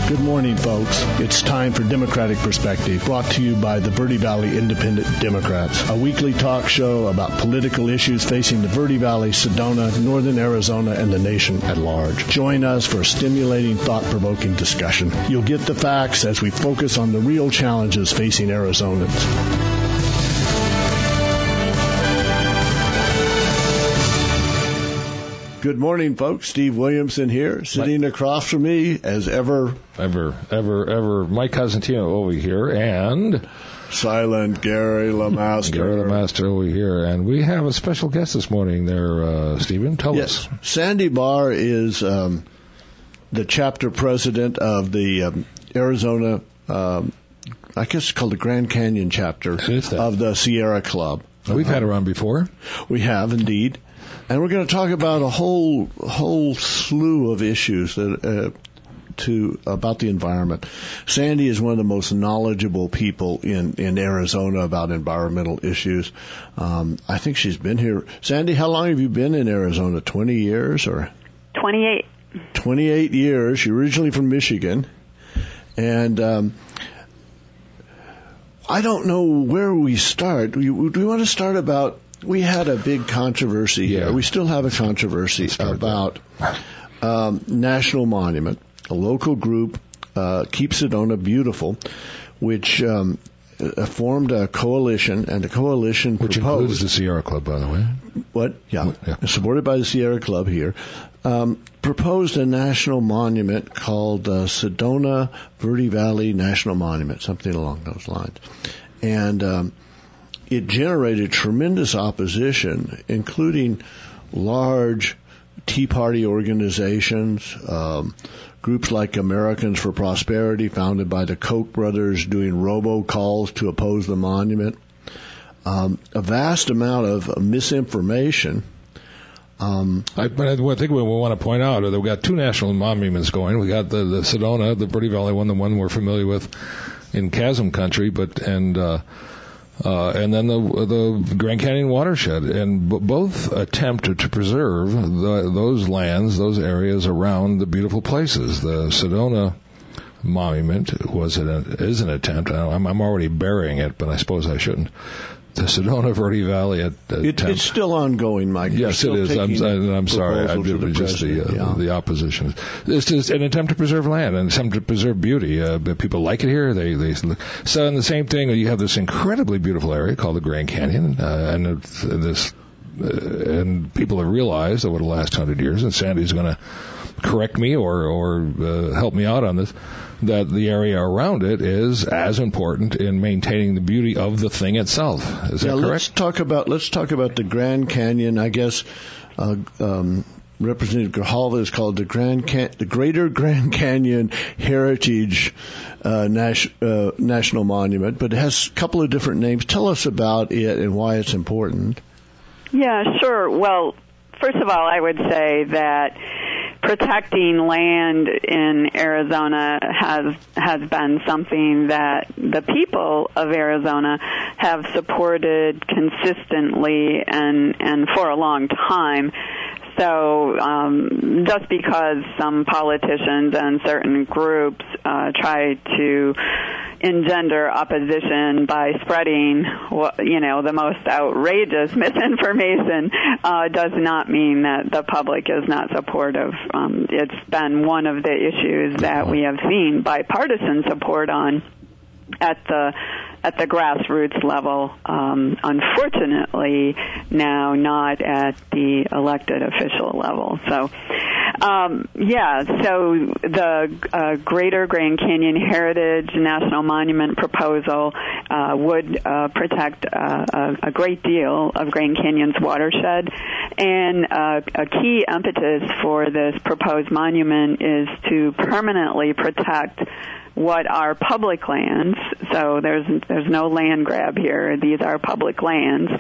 Good morning, folks. It's time for Democratic Perspective, brought to you by the Verde Valley Independent Democrats, a weekly talk show about political issues facing the Verde Valley, Sedona, Northern Arizona, and the nation at large. Join us for a stimulating, thought-provoking discussion. You'll get the facts as we focus on the real challenges facing Arizonans. Good morning, folks. Steve Williamson here, sitting across from me, as ever. Mike Cosentino over here, and silent Gary LeMaster. Gary LeMaster over here, and we have a special guest this morning there, Stephen. Tell us. Sandy Barr is the chapter president of the Arizona, I guess it's called the Grand Canyon chapter of the Sierra Club. We've had her on before. We have, indeed. And we're going to talk about a whole slew of issues that about the environment. Sandy is one of the most knowledgeable people in Arizona about environmental issues. I think she's been here. Sandy, how long have you been in Arizona? 20 years or? 28. 28 years. You're originally from Michigan. And I don't know where we start. Do we want to start about... We had a big controversy here. We still have a controversy about National Monument, a local group, Keep Sedona Beautiful, which formed a coalition, and the coalition which proposed... includes the Sierra Club, by the way. What? Yeah. Supported by the Sierra Club here. Proposed a national monument called Sedona Verde Valley National Monument, something along those lines. And... it generated tremendous opposition, including large Tea Party organizations, groups like Americans for Prosperity, founded by the Koch brothers, doing robocalls to oppose the monument. A vast amount of misinformation. I think we want to point out that we've got two national monuments going. We got the Sedona, the Verde Valley one, the one we're familiar with in Chasm Country, and then the Grand Canyon watershed, and both attempted to preserve those lands, those areas around the beautiful places. The Sedona monument is an attempt. I'm already burying it, but I suppose I shouldn't. The Sedona Verde Valley it's still ongoing, Mike. Yes, it is. I'm sorry. I did just the opposition. It's just an attempt to preserve land and an attempt to preserve beauty. People like it here. So, and the same thing. You have this incredibly beautiful area called the Grand Canyon, and people have realized over the last 100 years, and Sandy's going to correct me or help me out on this, that the area around it is as important in maintaining the beauty of the thing itself. Is that correct? Let's talk about the Grand Canyon. I guess Representative Grijalva has called the Greater Grand Canyon Heritage National Monument, but it has a couple of different names. Tell us about it and why it's important. Yeah, sure. Well, first of all, I would say that protecting land in Arizona has been something that the people of Arizona have supported consistently and for a long time. So just because some politicians and certain groups try to engender opposition by spreading, the most outrageous misinformation does not mean that the public is not supportive. It's been one of the issues that we have seen bipartisan support on at the grassroots level, unfortunately now not at the elected official level. So, so the Greater Grand Canyon Heritage National Monument proposal would protect a great deal of Grand Canyon's watershed, and a key impetus for this proposed monument is to permanently protect what are public lands. So there's no land grab here. These are public lands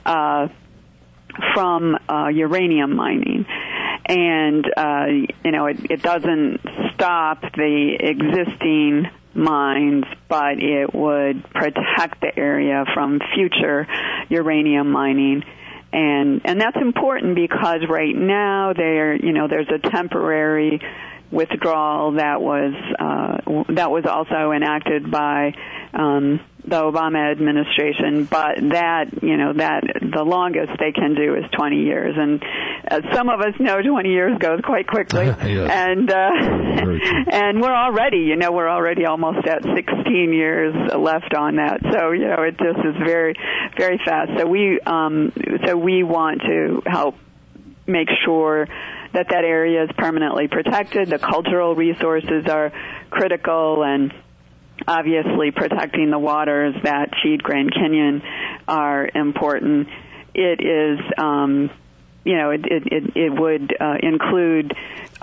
from uranium mining. And it doesn't stop the existing mines, but it would protect the area from future uranium mining. And that's important because right now there's a temporary withdrawal that was also enacted by the Obama administration, but that the longest they can do is 20 years, and some of us know 20 years goes quite quickly, yes. and we're already almost at 16 years left on that, so it just is very, very fast. So we want to help make sure that area is permanently protected. The cultural resources are critical, and obviously protecting the waters that feed Grand Canyon are important. It is, it would include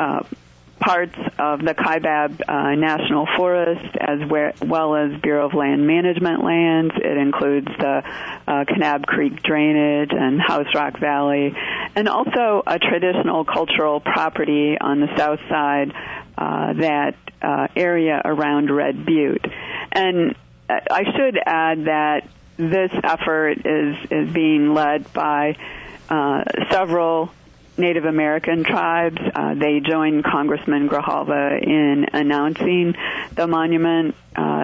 parts of the Kaibab National Forest as well as Bureau of Land Management lands. It includes the Kanab Creek drainage and House Rock Valley, and also a traditional cultural property on the south side, that area around Red Butte. And I should add that this effort is being led by several Native American tribes. They joined Congressman Grijalva in announcing the monument.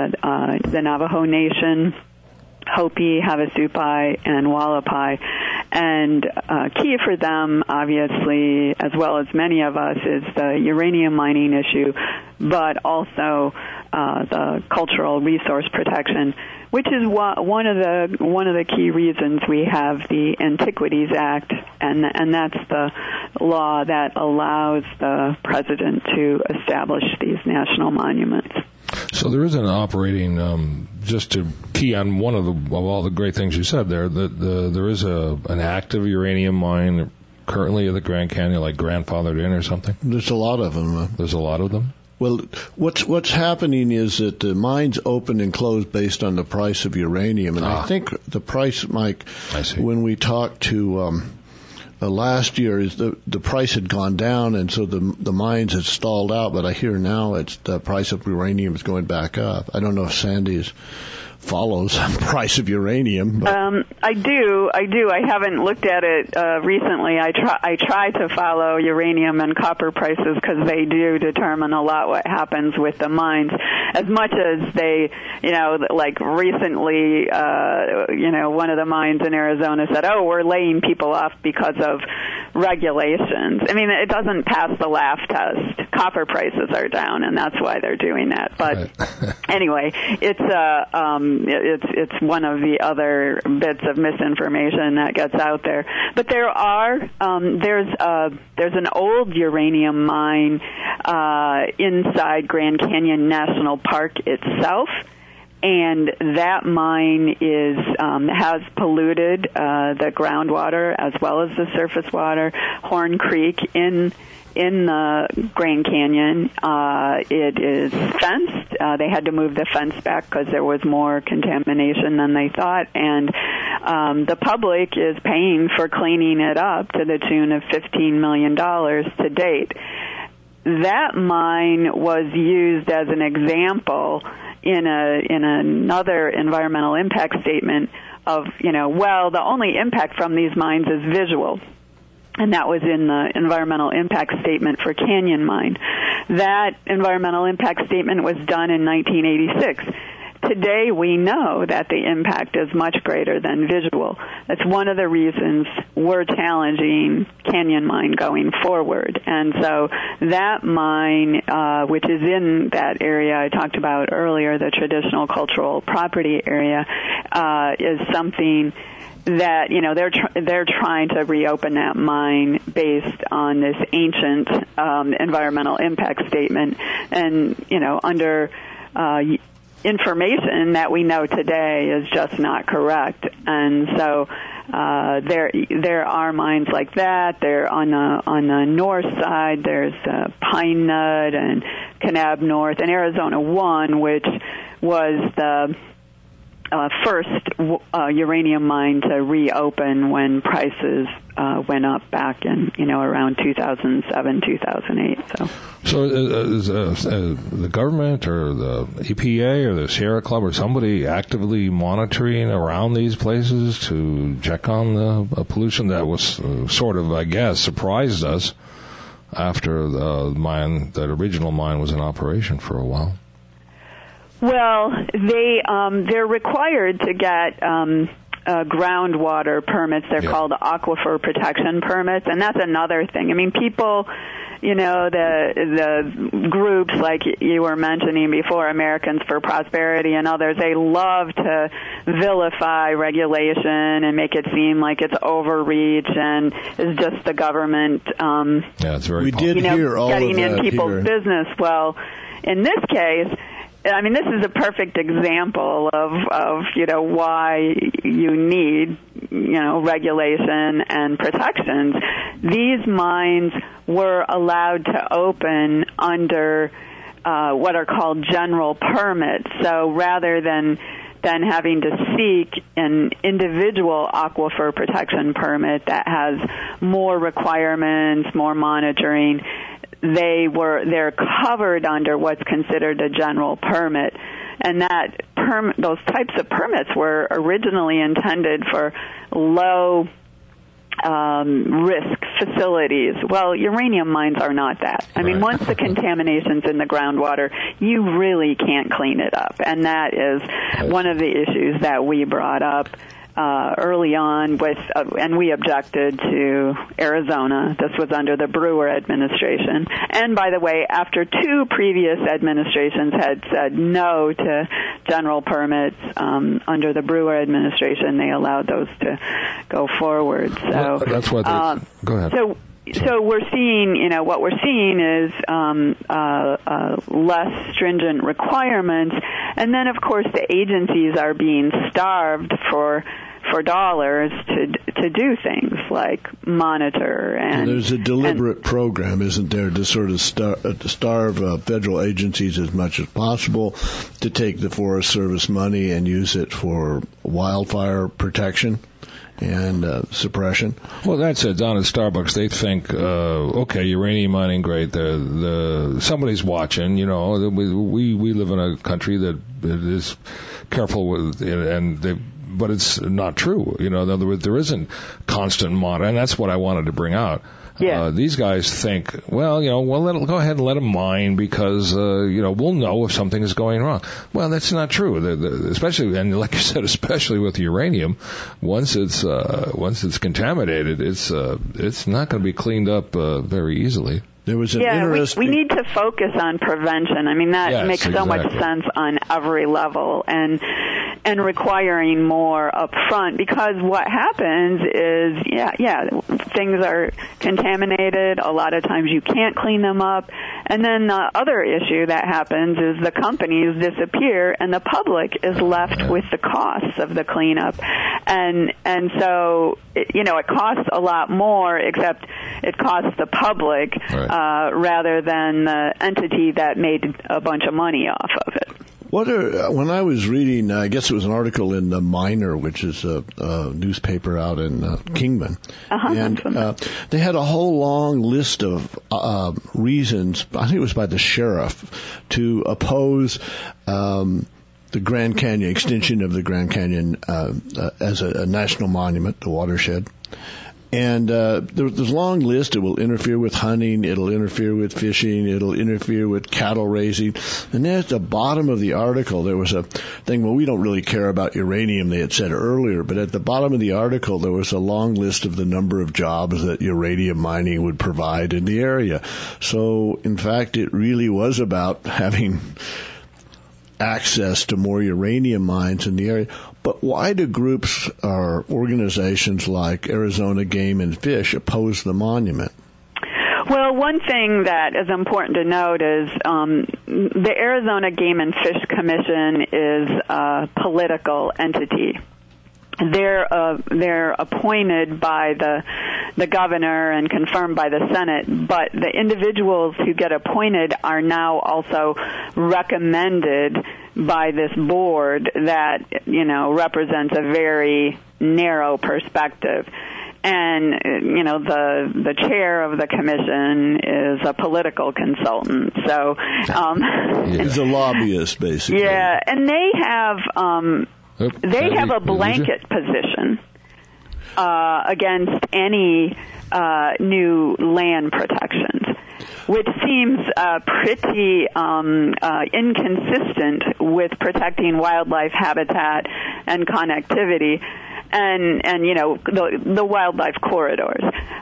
The Navajo Nation, Hopi, Havasupai, and Wallapai. And key for them, obviously, as well as many of us, is the uranium mining issue, but also the cultural resource protection, which is one of the key reasons we have the Antiquities Act, and that's the law that allows the president to establish these national monuments. So there is an operating, just to key on one of all the great things you said there, that there is an active uranium mine currently at the Grand Canyon, like grandfathered in or something? There's a lot of them. There's a lot of them? Well, what's happening is that the mines open and close based on the price of uranium. And I think the price, Mike, when we talked to last year, is the price had gone down, and so the mines had stalled out. But I hear now it's the price of uranium is going back up. I don't know if Sandy follows the price of uranium. But. I do. I haven't looked at it recently. I try to follow uranium and copper prices because they do determine a lot what happens with the mines. As much as they, like recently, one of the mines in Arizona said, "Oh, we're laying people off because of regulations." I mean, it doesn't pass the laugh test. Copper prices are down, and that's why they're doing that. But anyway, it's one of the other bits of misinformation that gets out there. But there are there's an old uranium mine inside Grand Canyon National Park itself, and that mine has polluted the groundwater as well as the surface water. Horn Creek in the Grand Canyon, it is fenced. They had to move the fence back because there was more contamination than they thought, and the public is paying for cleaning it up to the tune of $15 million to date. That mine was used as an example in another environmental impact statement of, the only impact from these mines is visual. And that was in the environmental impact statement for Canyon Mine. That environmental impact statement was done in 1986. Today we know that the impact is much greater than visual. That's one of the reasons we're challenging Canyon Mine going forward. And so that mine, which is in that area I talked about earlier, the traditional cultural property area, is something that they're trying to reopen that mine based on this ancient environmental impact statement, and under information that we know today is just not correct. And so there are mines like that. They're on the north side. There's Pine Nut and Kanab North and Arizona 1, which was the first uranium mine to reopen when prices went up back in around 2007, 2008. So is the government or the EPA or the Sierra Club or somebody actively monitoring around these places to check on the pollution that was sort of, I guess, surprised us after that original mine was in operation for a while? Well, they're required to get groundwater permits. They're called aquifer protection permits, and that's another thing. I mean, people, the groups like you were mentioning before, Americans for Prosperity and others, they love to vilify regulation and make it seem like it's overreach and is just the government it's very getting in people's business. Well, in this case, I mean, this is a perfect example of why you need, regulation and protections. These mines were allowed to open under what are called general permits. So rather than having to seek an individual aquifer protection permit that has more requirements, more monitoring, they're covered under what's considered a general permit, and those types of permits were originally intended for low risk facilities. Well, uranium mines are not that. I mean, once the contamination's in the groundwater, you really can't clean it up, and that is one of the issues that we brought up early on and we objected to Arizona. This was under the Brewer administration. And by the way, after two previous administrations had said no to general permits under the Brewer administration, they allowed those to go forward. So that's what go ahead. So we're seeing, what we're seeing is less stringent requirements, and then of course the agencies are being starved for dollars to do things like monitor and. There's a deliberate program, isn't there, to sort of starve federal agencies as much as possible, to take the Forest Service money and use it for wildfire protection and suppression. Well, that's it. Down at Starbucks, they think, uranium mining, great. Somebody's watching. We live in a country that is careful with, but it's not true. In other words, there isn't constant monitoring, and that's what I wanted to bring out. Yeah. These guys think, go ahead and let them mine because, we'll know if something is going wrong. Well, that's not true. Especially, and like you said, especially with uranium, once it's contaminated, it's not going to be cleaned up very easily. There was an we need to focus on prevention. I mean, that makes so much sense on every level, and requiring more up front, because what happens is, things are contaminated. A lot of times you can't clean them up. And then the other issue that happens is the companies disappear and the public is left with the costs of the cleanup. And so, it costs a lot more, except it costs the public rather than the entity that made a bunch of money off of it. When I was reading, I guess it was an article in The Miner, which is a newspaper out in Kingman, and they had a whole long list of reasons, I think it was by the sheriff, to oppose the Grand Canyon, extension of the Grand Canyon as a national monument, the watershed. And there's a long list. It will interfere with hunting. It'll interfere with fishing. It'll interfere with cattle raising. And then at the bottom of the article, there was a thing, well, we don't really care about uranium, they had said earlier. But at the bottom of the article, there was a long list of the number of jobs that uranium mining would provide in the area. So, in fact, it really was about having access to more uranium mines in the area. But why do groups or organizations like Arizona Game and Fish oppose the monument? Well, one thing that is important to note is the Arizona Game and Fish Commission is a political entity. They're appointed by the governor and confirmed by the Senate, but the individuals who get appointed are now also recommended by this board that, represents a very narrow perspective. And, the chair of the commission is a political consultant. So, he's a lobbyist, basically. Yeah, and they have, have a blanket position against any new land protections. which seems pretty inconsistent with protecting wildlife habitat and connectivity and the wildlife corridors.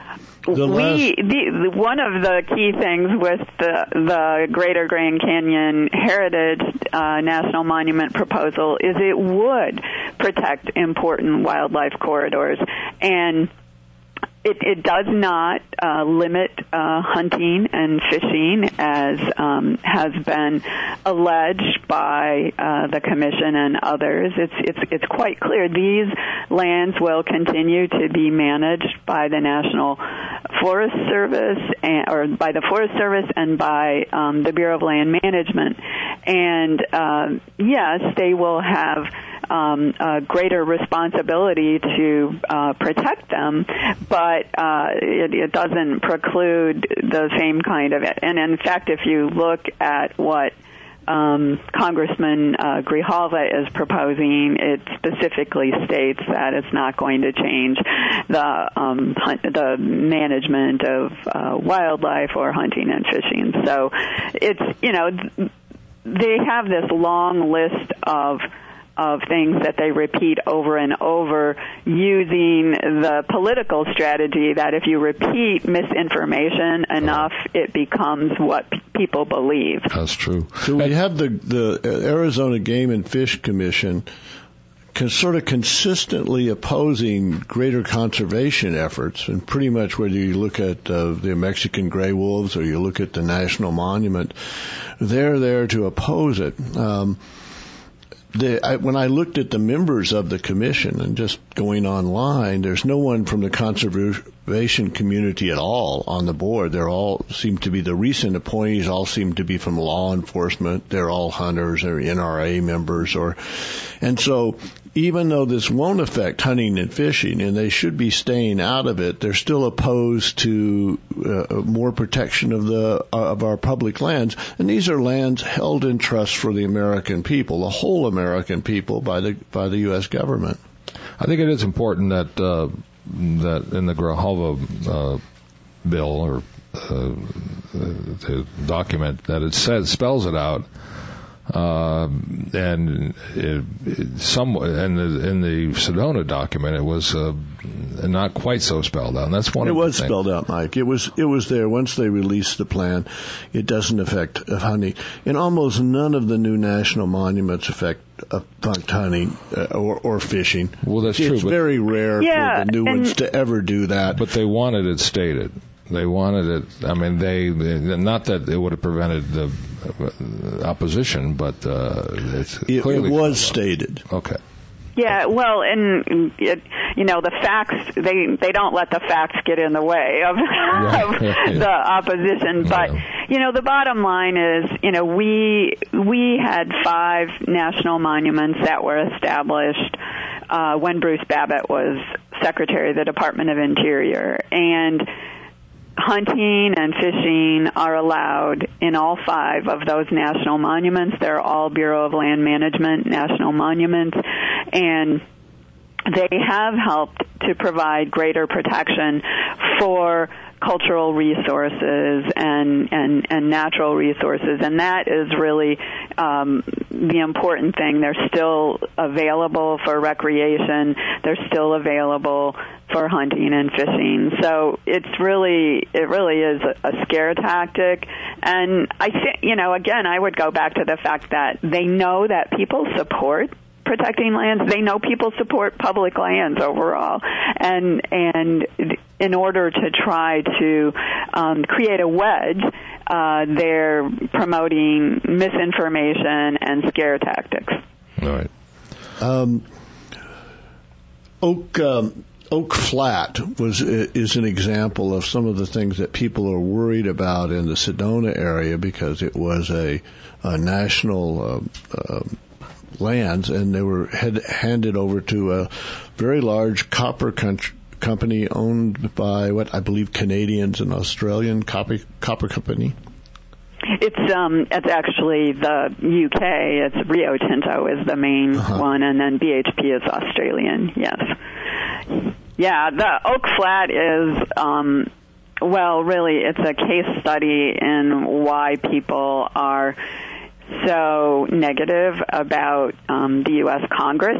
One of the key things with the Greater Grand Canyon Heritage National Monument proposal is it would protect important wildlife corridors, and it does not limit hunting and fishing, as has been alleged by the Commission and others. It's quite clear these lands will continue to be managed by the National Forest Service, or by the Forest Service, and by the Bureau of Land Management. And yes, they will have a greater responsibility to protect them, but it doesn't preclude the same kind of it. And in fact, if you look at what Congressman Grijalva is proposing, it specifically states that it's not going to change the management of wildlife or hunting and fishing. So it's, they have this long list of things that they repeat over and over, using the political strategy that if you repeat misinformation enough, it becomes what people believe. That's true. So we have the Arizona Game and Fish Commission sort of consistently opposing greater conservation efforts, and pretty much whether you look at the Mexican gray wolves or you look at the National Monument, they're there to oppose it. When I looked at the members of the commission and just going online, there's no one from the conservation community at all on the board. They're all seem to be the recent appointees. All seem to be from law enforcement. They're all hunters or NRA members, and so even though this won't affect hunting and fishing, and they should be staying out of it, they're still opposed to more protection of our public lands. And these are lands held in trust for the American people, the whole American people, by the U.S. government. I think it is important that in the Grijalva bill or the document that it spells it out. And in the Sedona document, it was not quite so spelled out. And that's one. It was spelled out, Mike. It was there once they released the plan. It doesn't affect hunting, and almost none of the new national monuments affect hunting or fishing. Well, that's true. It's very rare for the new ones to ever do that. But they wanted it stated. They wanted it. I mean, they not that it would have prevented the opposition, but it was stated. Okay. Yeah, well, and the facts, they don't let the facts get in the way of the opposition. But the bottom line is, we had 5 national monuments that were established when Bruce Babbitt was Secretary of the Department of Interior, and hunting and fishing are allowed in all 5 of those national monuments. They're all Bureau of Land Management national monuments, and they have helped to provide greater protection for cultural resources and natural resources, and that is really the important thing. They're still available for recreation. They're still available for hunting and fishing. So it really is a scare tactic. And I think, again, I would go back to the fact that they know that people support protecting lands. They know people support public lands overall, and in order to try to create a wedge, they're promoting misinformation and scare tactics. All right. Oak Flat is an example of some of the things that people are worried about in the Sedona area, because it was a national lands, and they were handed over to a very large copper company owned by what I believe Canadians and Australian copper company. It's actually the UK. It's Rio Tinto is the main one, and then BHP is Australian. Yes. Yeah, the Oak Flat is Well, really, it's a case study in why people are so negative about the U.S. Congress.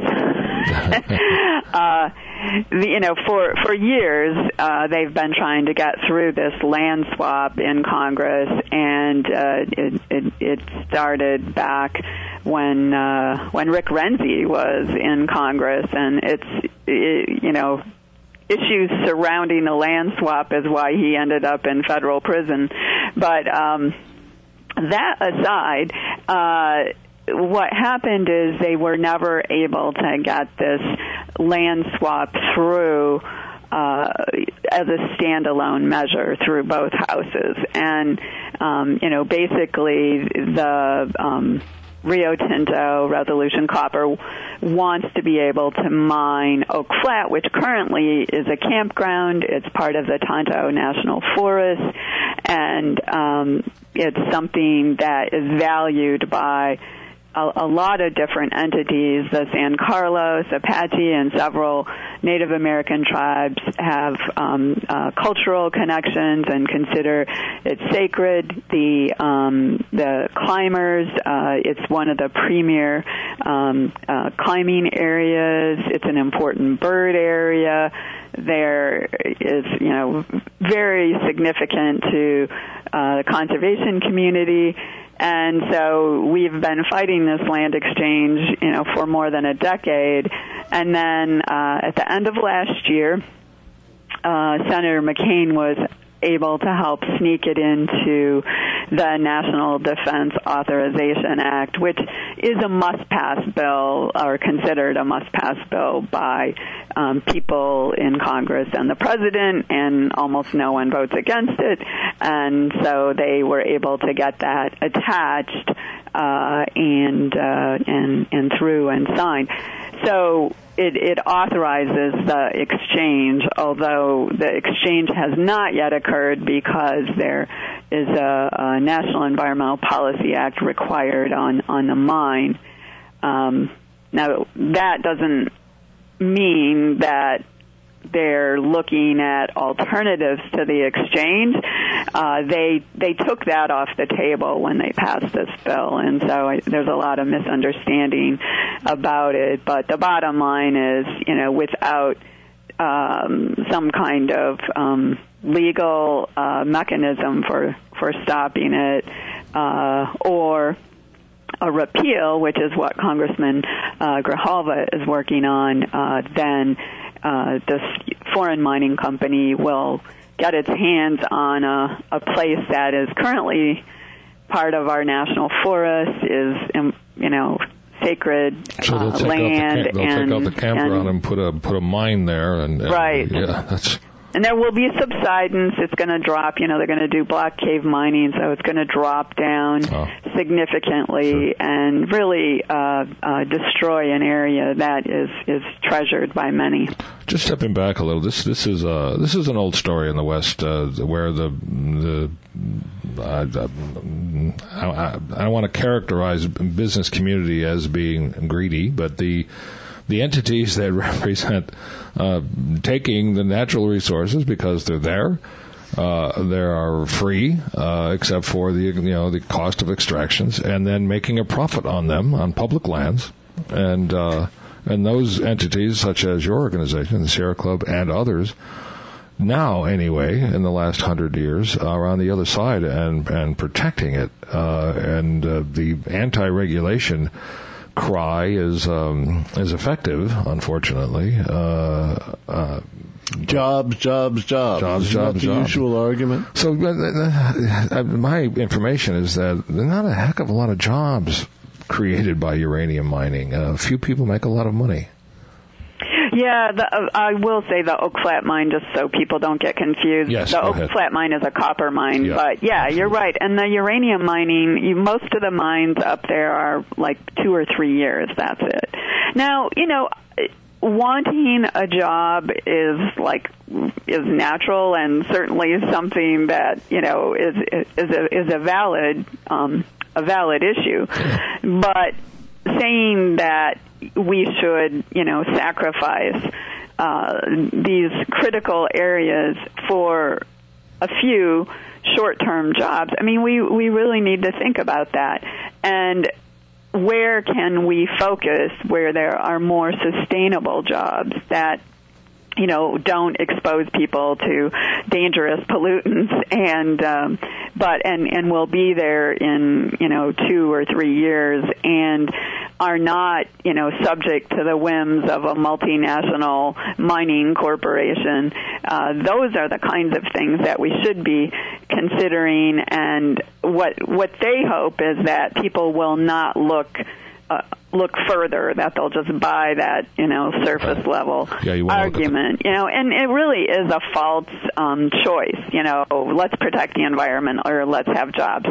For years, they've been trying to get through this land swap in Congress, and it started back when Rick Renzi was in Congress, and issues surrounding the land swap is why he ended up in federal prison. But that aside, what happened is they were never able to get this land swap through as a standalone measure through both houses. And, basically the Rio Tinto, Resolution Copper, wants to be able to mine Oak Flat, which currently is a campground. It's part of the Tonto National Forest, and it's something that is valued by a lot of different entities. The San Carlos, Apache, and several Native American tribes have cultural connections and consider it sacred. The climbers, it's one of the premier climbing areas. It's an important bird area. There is, very significant to the conservation community. And so we've been fighting this land exchange, for more than a decade. And then at the end of last year, Senator McCain was able to help sneak it into the National Defense Authorization Act, which is a must-pass bill, or considered a must-pass bill by people in Congress and the President, and almost no one votes against it. And so they were able to get that attached and through and signed. So it authorizes the exchange, although the exchange has not yet occurred because there is a National Environmental Policy Act required on the mine. Now, that doesn't mean that they're looking at alternatives to the exchange. They took that off the table when they passed this bill, and so there's a lot of misunderstanding about it. But the bottom line is, without some kind of legal mechanism for stopping it, or a repeal, which is what Congressman Grijalva is working on, then this foreign mining company will get its hands on a place that is currently part of our national forest, is sacred so they'll land. They'll take out the campground and put a mine there, and right. Yeah, that's. And there will be subsidence. It's going to drop. They're going to do block cave mining, so it's going to drop down significantly, sure, and really destroy an area that is treasured by many. Just stepping back a little, this is an old story in the West where I don't want to characterize business community as being greedy, but the entities that represent taking the natural resources because they're there. They are free, except for the cost of extractions, and then making a profit on them on public lands, and those entities, such as your organization, the Sierra Club, and others, now anyway, in the last 100 years, are on the other side and protecting it, and the anti-regulation cry is effective, unfortunately. Jobs. The usual argument. So my information is that there's not a heck of a lot of jobs created by uranium mining. Few people make a lot of money. Yeah, I will say the Oak Flat mine, just so people don't get confused. Yes, the Oak Flat mine is a copper mine, yeah, but yeah, absolutely, you're right. And the uranium mining, most of the mines up there are like 2 or 3 years. That's it. Now, wanting a job is natural and certainly something that is a valid issue, but saying that we should, sacrifice these critical areas for a few short-term jobs. I mean, we really need to think about that. And where can we focus where there are more sustainable jobs that, you know, don't expose people to dangerous pollutants and will be there in, you know, 2 or 3 years and are not, you know, subject to the whims of a multinational mining corporation. Those are the kinds of things that we should be considering, and what they hope is that people will not look further, that they'll just buy that, you know, surface level argument, you know, and it really is a false choice, you know, let's protect the environment or let's have jobs.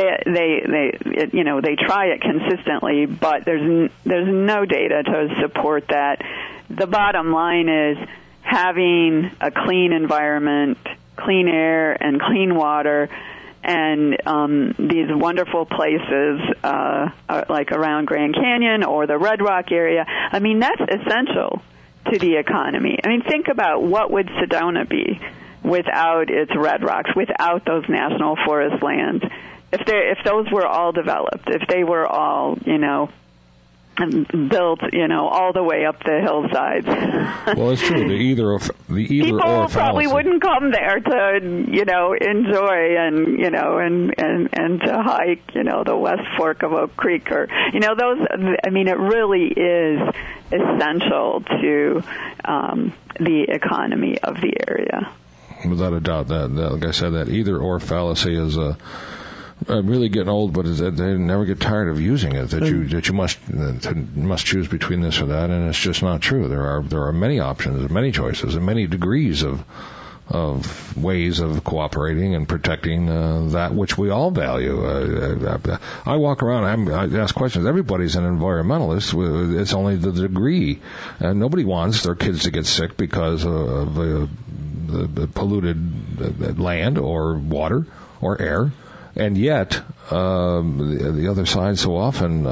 They try it consistently, but there's no data to support that. The bottom line is having a clean environment, clean air and clean water, and these wonderful places like around Grand Canyon or the Red Rock area. I mean, that's essential to the economy. I mean, think about what would Sedona be without its Red Rocks, without those national forest lands. If those were all developed, if they were all, you know, built, you know, all the way up the hillsides. Well, it's true. The either people or probably wouldn't come there to, you know, enjoy and, you know, and to hike, you know, the West Fork of Oak Creek or, you know, those. I mean, it really is essential to the economy of the area. Without a doubt, that like I said, that either or fallacy is really getting old, but they never get tired of using it. That you must choose between this or that, and it's just not true. There are many options, many choices, and many degrees of ways of cooperating and protecting that which we all value. I walk around, I ask questions. Everybody's an environmentalist. It's only the degree, and nobody wants their kids to get sick because of the polluted land or water or air. And yet, the other side so often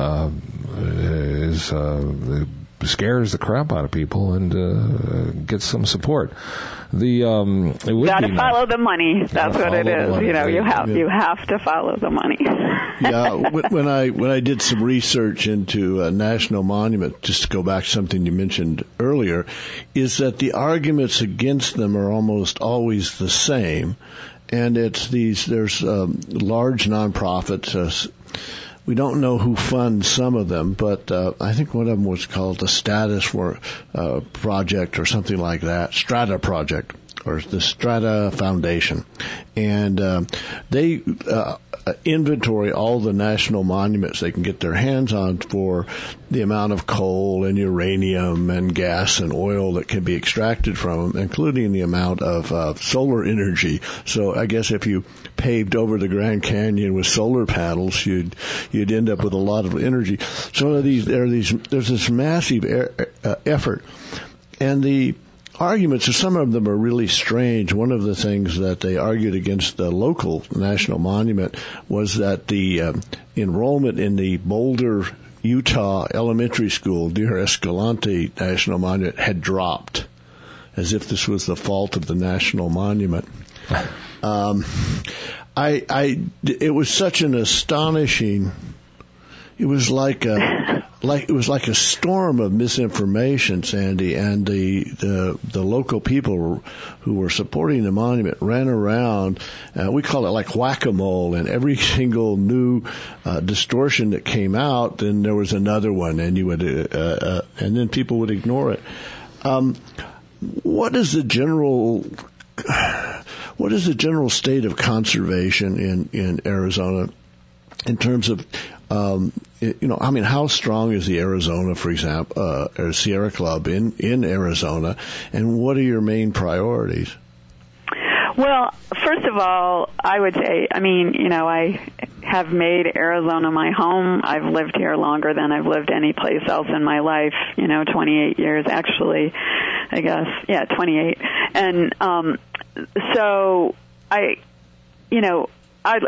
scares the crap out of people and gets some support. Gotta follow the money. That's what it is. You know, you have to follow the money. Yeah. When I did some research into a national monument, just to go back to something you mentioned earlier, is that the arguments against them are almost always the same. And there's large nonprofits. We don't know who funds some of them, but I think one of them was called the Status Project or something like that, Strata Project, or the Strata Foundation. And they inventory all the national monuments they can get their hands on for the amount of coal and uranium and gas and oil that can be extracted from them, including the amount of solar energy. So I guess if you paved over the Grand Canyon with solar panels, you'd end up with a lot of energy. So there's this massive effort, and the arguments, some of them are really strange. One of the things that they argued against the local national monument was that the enrollment in the Boulder, Utah elementary school near Escalante National Monument had dropped, as if this was the fault of the national monument. It was such an astonishing. It was like a storm of misinformation, Sandy, and the local people who were supporting the monument ran around. We call it like whack-a-mole, and every single new distortion that came out, then there was another one, and and then people would ignore it. What is the general state of conservation in Arizona in terms of how strong is the Arizona, for example, or Sierra Club in Arizona, and what are your main priorities? Well, first of all, I would say, I have made Arizona my home. I've lived here longer than I've lived any place else in my life, 28 years actually, I guess. Yeah, 28. And so I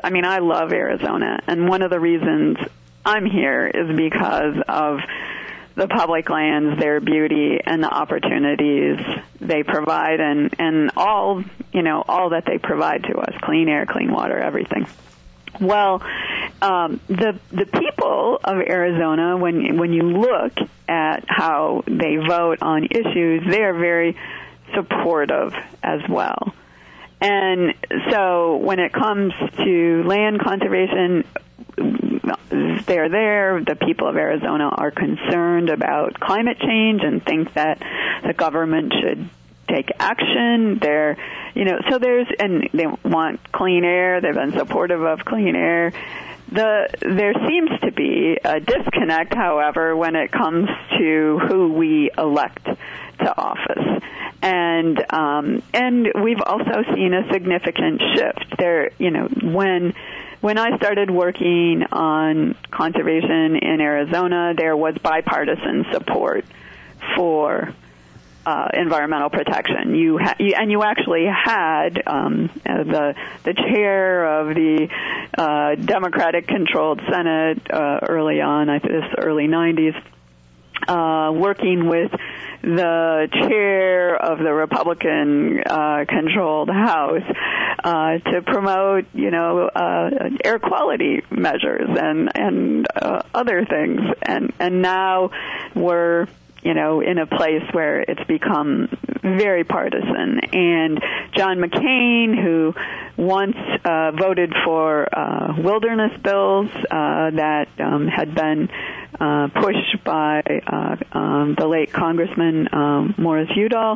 love Arizona, and one of the reasons I'm here is because of the public lands, their beauty, and the opportunities they provide, and all that they provide to us: clean air, clean water, everything. Well, the people of Arizona, when you look at how they vote on issues, they are very supportive as well. And so when it comes to land conservation, they're there. The people of Arizona are concerned about climate change and think that the government should take action. And they want clean air. They've been supportive of clean air. There seems to be a disconnect, however, when it comes to who we elect to office. And we've also seen a significant shift there. When I started working on conservation in Arizona, there was bipartisan support for environmental protection. You actually had the chair of the Democratic-controlled Senate early on, I think this early 90s, working with the chair of the Republican-controlled House to promote, air quality measures and other things. And now we're in a place where it's become very partisan. And John McCain, who once voted for wilderness bills that had been pushed by the late Congressman Morris Udall,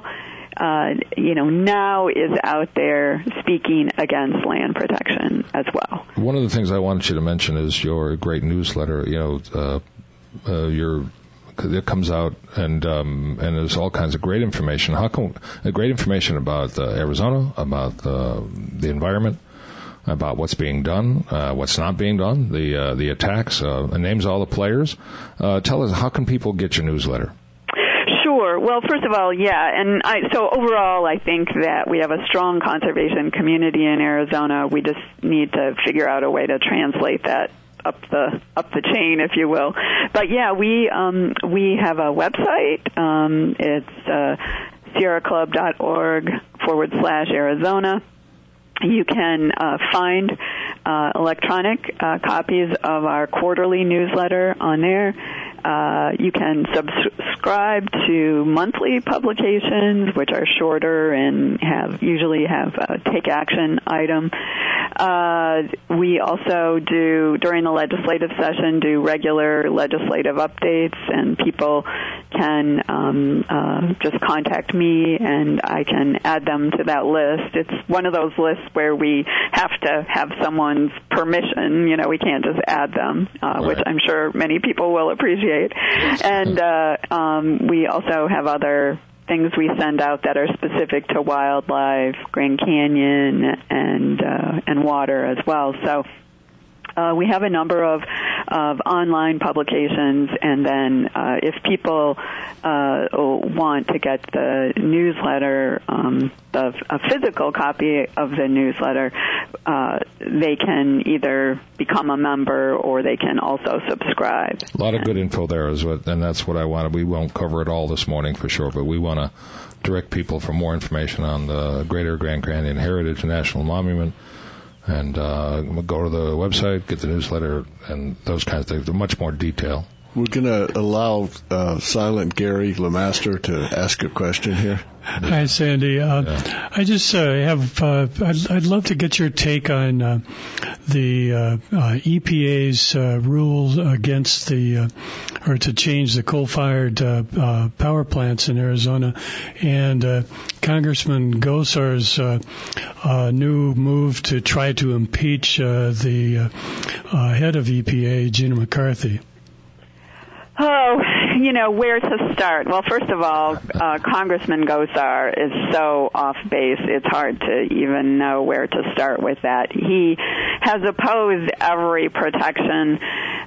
now is out there speaking against land protection as well. One of the things I wanted you to mention is your great newsletter. It comes out and there's all kinds of great information. Great information about Arizona, about the environment, about what's being done, what's not being done, the attacks, it names all the players. Tell us, how can people get your newsletter? Sure. Well, first of all, so overall, I think that we have a strong conservation community in Arizona. We just need to figure out a way to translate that up the chain, if you will. But we have a website. It's sierraclub.org/Arizona. You can find electronic copies of our quarterly newsletter on there. You can subscribe to monthly publications, which are shorter and usually have a take action item. We also during the legislative session, do regular legislative updates, and people can just contact me, and I can add them to that list. It's one of those lists where we have to have someone's permission. We can't just add them, which I'm sure many people will appreciate. And we also have other things we send out that are specific to wildlife, Grand Canyon, and water as well. So we have a number of online publications, and then if people want to get the newsletter, a physical copy of the newsletter, they can either become a member or they can also subscribe. A lot of good info there, and that's what I wanted. We won't cover it all this morning for sure, but we want to direct people for more information on the Greater Grand Canyon Heritage National Monument. And go to the website, get the newsletter, and those kinds of things. Much more detail. We're going to allow Silent Gary LeMaster to ask a question here. Hi, Sandy. I just have, I'd love to get your take on the EPA's rules against or to change the coal-fired power plants in Arizona, and Congressman Gosar's new move to try to impeach the head of EPA, Gina McCarthy. Oh, where to start? Well, first of all, Congressman Gosar is so off base, it's hard to even know where to start with that. He has opposed every protection,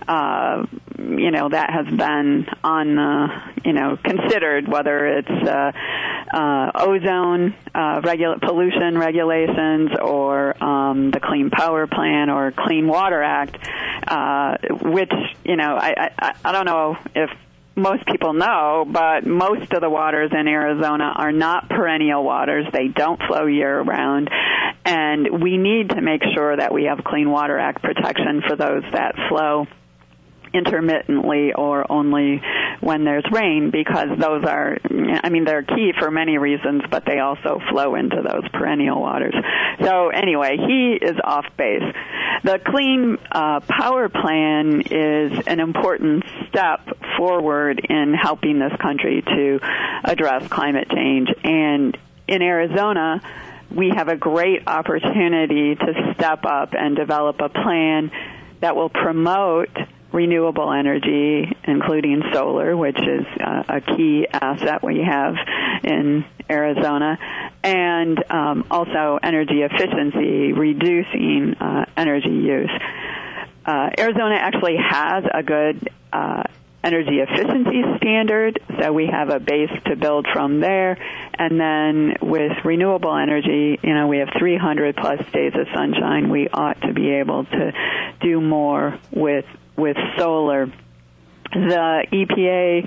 that has been on, considered, whether it's ozone pollution regulations or the Clean Power Plan or Clean Water Act, which, I don't know if most people know, but most of the waters in Arizona are not perennial waters. They don't flow year-round, and we need to make sure that we have Clean Water Act protection for those that flow intermittently or only when there's rain, because those are, they're key for many reasons, but they also flow into those perennial waters. So anyway, he is off base. The Clean Power Plan is an important step forward in helping this country to address climate change. And in Arizona, we have a great opportunity to step up and develop a plan that will promote renewable energy, including solar, which is a key asset we have in Arizona, and also energy efficiency, reducing energy use. Arizona actually has a good energy efficiency standard, so we have a base to build from there. And then with renewable energy, we have 300 plus days of sunshine. We ought to be able to do more with solar. The EPA,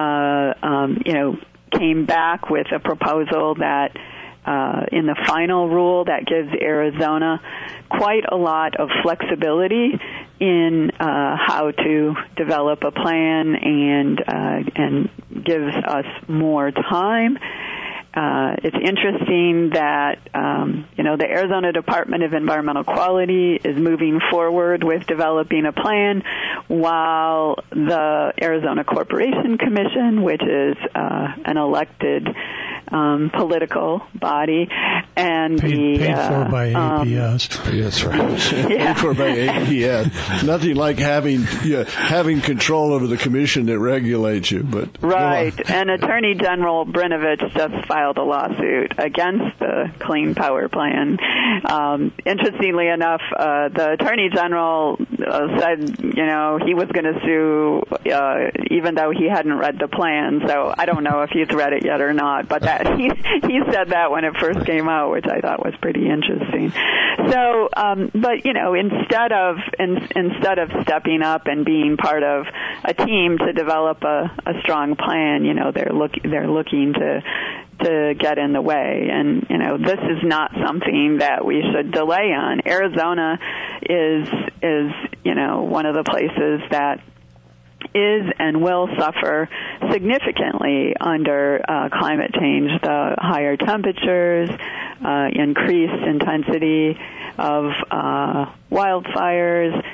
came back with a proposal that in the final rule that gives Arizona quite a lot of flexibility in how to develop a plan and gives us more time. It's interesting that, the Arizona Department of Environmental Quality is moving forward with developing a plan, while the Arizona Corporation Commission, which is an elected political body, and paid for by APS. That's right. Yeah. Paid for by APS. Nothing like having control over the commission that regulates you. But right. And Attorney General Brnovich just filed a lawsuit against the Clean Power Plan. Interestingly enough, the Attorney General said, he was going to sue even though he hadn't read the plan. So I don't know if he's read it yet or not, but that he said that when it first came out, which I thought was pretty interesting. So, but instead of stepping up and being part of a team to develop a strong plan, they're looking to get in the way. And, this is not something that we should delay on. Arizona is one of the places that is and will suffer significantly under climate change. The higher temperatures, increased intensity of wildfires,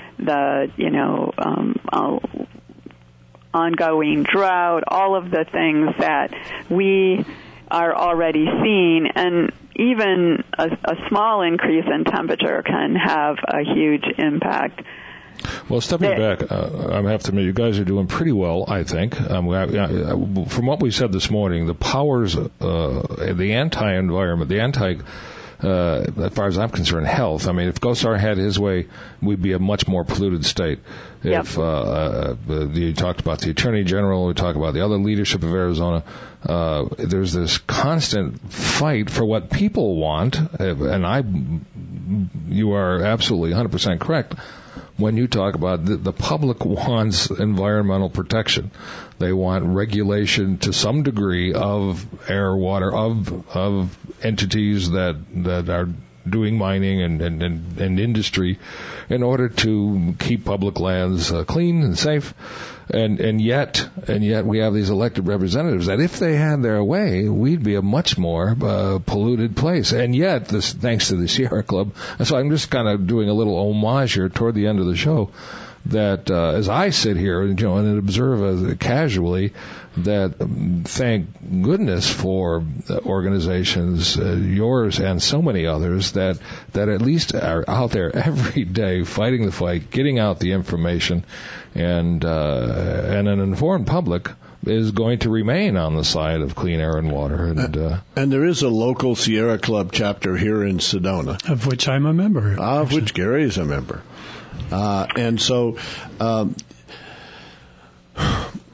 the ongoing drought, all of the things that we are already seeing, and even a small increase in temperature can have a huge impact. Well, stepping back, I have to admit, you guys are doing pretty well, I think. From what we said this morning, the powers, the anti-environment, as far as I'm concerned, health. If Gosar had his way, we'd be a much more polluted state. Yep. If you talked about the Attorney General, we talk about the other leadership of Arizona, there's this constant fight for what people want, and you are absolutely 100% correct when you talk about the public wants environmental protection. They want regulation to some degree of air, water, of entities that are doing mining and industry in order to keep public lands clean and safe. And yet we have these elected representatives that if they had their way, we'd be a much more polluted place. And yet, thanks to the Sierra Club, and so I'm just kind of doing a little homage here toward the end of the show, that as I sit here and observe casually, that thank goodness for organizations, yours and so many others, that at least are out there every day fighting the fight, getting out the information, and an informed public is going to remain on the side of clean air and water. And there is a local Sierra Club chapter here in Sedona, of which I'm a member. Of which Gary is a member. And so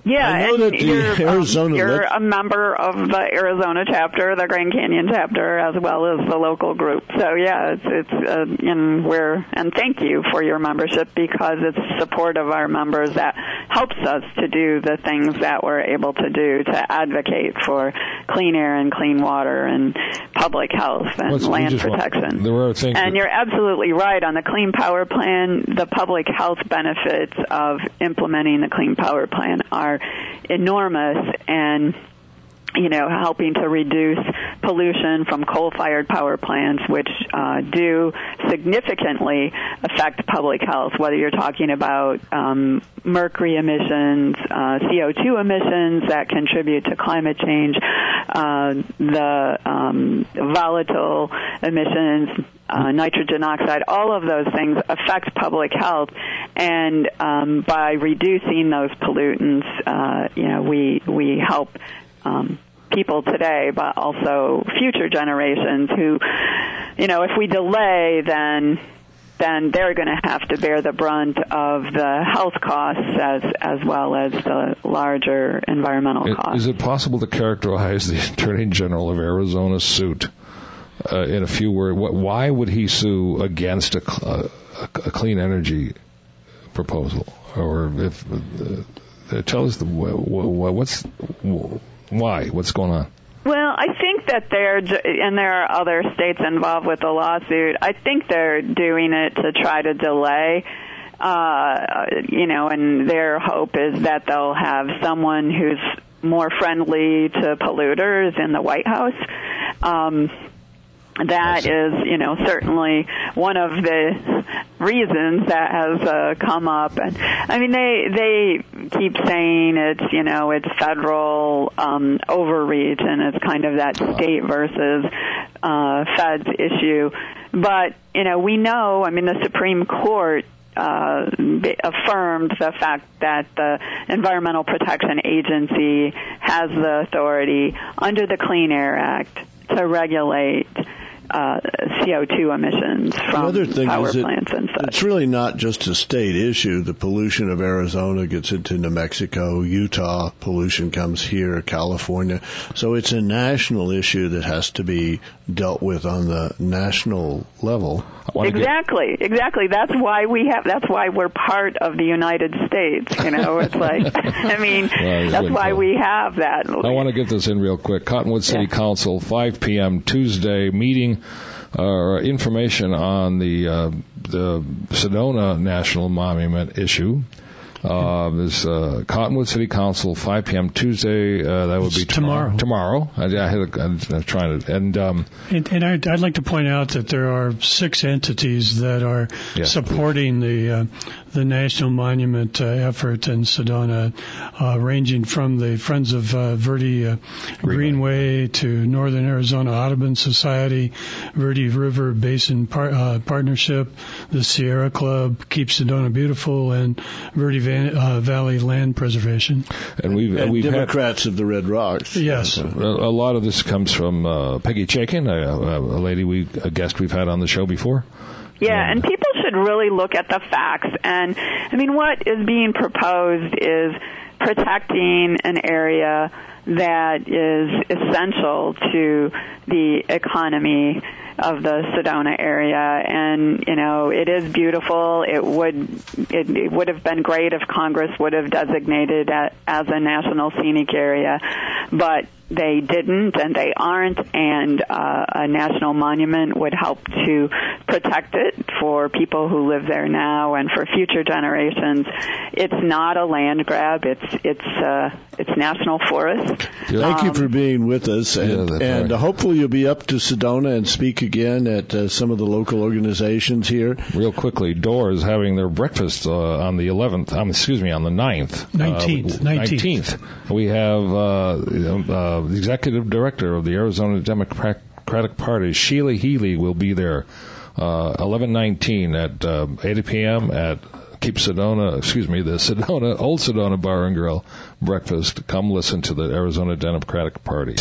Yeah, I know that the Arizona you're a member of the Arizona chapter, the Grand Canyon chapter, as well as the local group. So yeah, and thank you for your membership, because it's support of our members that helps us to do the things that we're able to do to advocate for clean air and clean water and public health and land protection. And you're absolutely right on the Clean Power Plan. The public health benefits of implementing the Clean Power Plan are enormous, and helping to reduce pollution from coal-fired power plants, which do significantly affect public health, whether you're talking about mercury emissions, CO2 emissions that contribute to climate change, the volatile emissions, nitrogen oxide, all of those things affect public health. And by reducing those pollutants, we help people today, but also future generations who, if we delay, then they're going to have to bear the brunt of the health costs as well as the larger environmental costs. Is it possible to characterize the Attorney General of Arizona's suit in a few words? Why would he sue against a clean energy proposal? Or if tell us why? What's going on? Well, I think that and there are other states involved with the lawsuit, I think they're doing it to try to delay, and their hope is that they'll have someone who's more friendly to polluters in the White House. That is, certainly one of the reasons that has come up. And I mean, they keep saying it's federal overreach, and it's kind of that state versus feds issue. But we know. I mean, the Supreme Court affirmed the fact that the Environmental Protection Agency has the authority under the Clean Air Act to regulate CO2 emissions from power plants and such. It's really not just a state issue. The pollution of Arizona gets into New Mexico, Utah, pollution comes here, California. So it's a national issue that has to be dealt with on the national level. Exactly. That's why we're part of the United States. It's like, that's why we have that. I want to get this in real quick. Cottonwood City Council, 5 p.m. Tuesday meeting. Information on the Sedona National Monument issue. This Cottonwood City Council, 5 p.m. Tuesday. That would be tomorrow. Tomorrow. I'm trying to. And I'd like to point out that there are 6 entities that are supporting the National Monument effort in Sedona, ranging from the Friends of Verde Greenway to Northern Arizona Audubon Society, Verde River Basin Partnership, the Sierra Club, Keep Sedona Beautiful, and Verde Valley Land Preservation. And we've Democrats of the Red Rocks. Yes. A lot of this comes from Peggy Chaikin, a guest we've had on the show before. Yeah, and people should really look at the facts. And, what is being proposed is protecting an area that is essential to the economy of the Sedona area, and it is beautiful. It would have been great if Congress would have designated it as a national scenic area, but they didn't, and they aren't, and a national monument would help to protect it for people who live there now and for future generations. It's not a land grab. It's national forest. Thank you for being with us, and hopefully you'll be up to Sedona and speak again at some of the local organizations here. Real quickly, DOOR is having their breakfast on the 11th. On the 19th. We have the executive director of the Arizona Democratic Party, Sheila Healy, will be there 11/19 at 8 p.m. at Keep Sedona, the Old Sedona Bar and Grill breakfast. Come listen to the Arizona Democratic Party.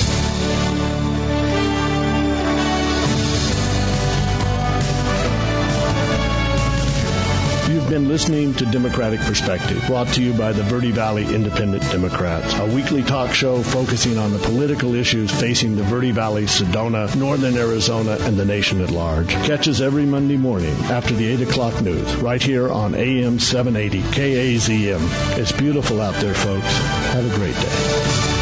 You've been been listening to Democratic Perspective, brought to you by the Verde Valley Independent Democrats, a weekly talk show focusing on the political issues facing the Verde Valley, Sedona, northern Arizona, and the nation at large. Catch us every Monday morning after the 8 o'clock news, right here on AM 780 KAZM. It's beautiful out there, folks. Have a great day.